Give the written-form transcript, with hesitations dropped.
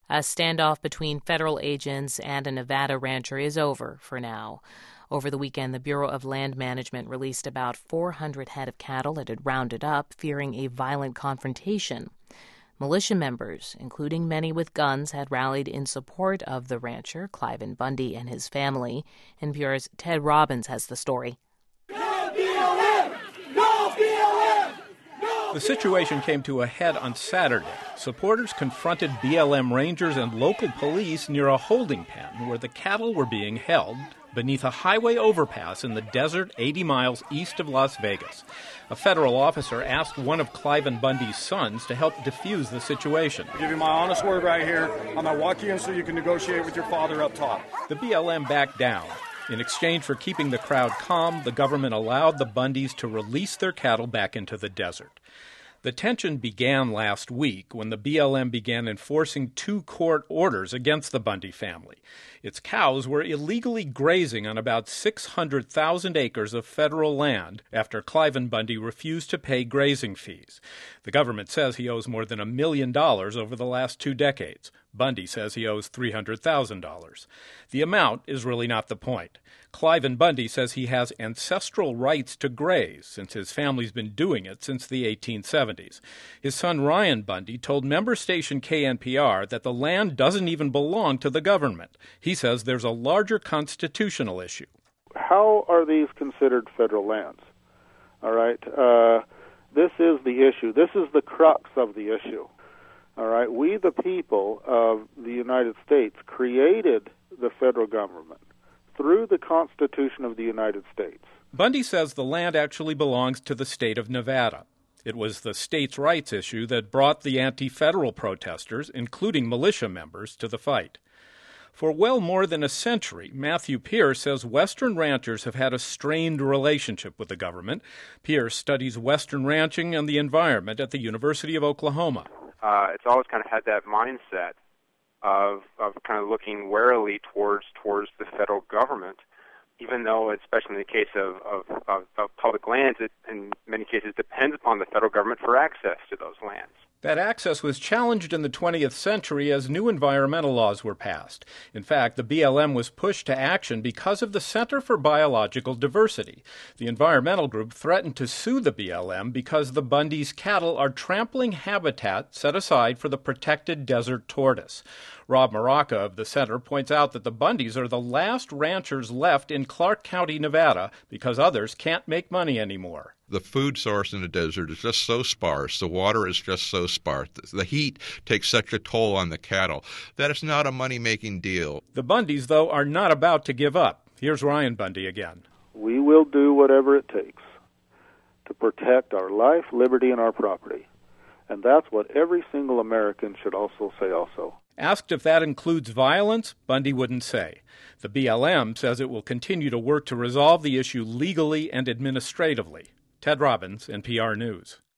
A standoff between federal agents and a Nevada rancher is over for now. Over the weekend, the Bureau of Land Management released about 400 head of cattle it had rounded up, fearing a violent confrontation. Militia members, including many with guns, had rallied in support of the rancher, Cliven Bundy, and his family. NPR's Ted Robbins has the story. No BLM! No BLM! The situation came to a head on Saturday. Supporters confronted BLM rangers and local police near a holding pen where the cattle were being held beneath a highway overpass in the desert 80 miles east of Las Vegas. A federal officer asked one of Cliven Bundy's sons to help defuse the situation. I'll give you my honest word right here. I'm going to walk you in so you can negotiate with your father up top. The BLM backed down. In exchange for keeping the crowd calm, the government allowed the Bundys to release their cattle back into the desert. The tension began last week when the BLM began enforcing 2 court orders against the Bundy family. Its cows were illegally grazing on about 600,000 acres of federal land after Cliven Bundy refused to pay grazing fees. The government says he owes more than $1 million over the last 2 decades. Bundy says he owes $300,000. The amount is really not the point. Cliven Bundy says he has ancestral rights to graze since his family's been doing it since the 1870s. His son Ryan Bundy told member station KNPR that the land doesn't even belong to the government. He says there's a larger constitutional issue. How are these considered federal lands? All right. This is the issue. This is the crux of the issue. All right. We, the people of the United States, created the federal government through the Constitution of the United States. Bundy says the land actually belongs to the state of Nevada. It was the states' rights issue that brought the anti-federal protesters, including militia members, to the fight. For well more than a century, Matthew Pierce says Western ranchers have had a strained relationship with the government. Pierce studies Western ranching and the environment at the University of Oklahoma. It's always kind of had that mindset of kind of looking warily towards the federal government, even though, especially in the case of public lands, it in many cases depends upon the federal government for access to those lands. That access was challenged in the 20th century as new environmental laws were passed. In fact, the BLM was pushed to action because of the Center for Biological Diversity. The environmental group threatened to sue the BLM because the Bundys' cattle are trampling habitat set aside for the protected desert tortoise. Rob Maraca of the center points out that the Bundys are the last ranchers left in Clark County, Nevada, because others can't make money anymore. The food source in the desert is just so sparse. The water is just so sparse. The heat takes such a toll on the cattle that it's not a money-making deal. The Bundys, though, are not about to give up. Here's Ryan Bundy again. We will do whatever it takes to protect our life, liberty, and our property. And that's what every single American should also say also. Asked if that includes violence, Bundy wouldn't say. The BLM says it will continue to work to resolve the issue legally and administratively. Ted Robbins, NPR News.